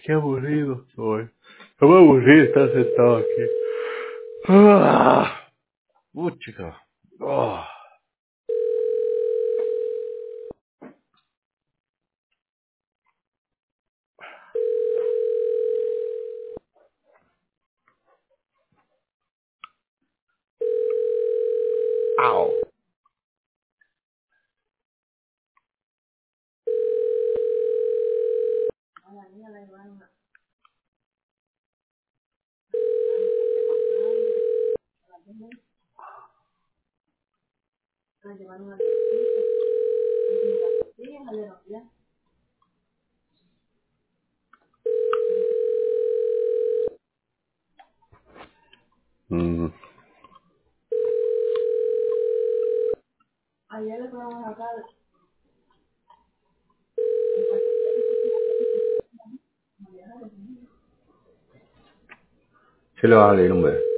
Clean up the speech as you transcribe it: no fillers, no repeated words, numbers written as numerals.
Qué aburrido soy. No me aburrí de estar sentado aquí. Chica. Au. Mm. Se lo va a leer un bebé.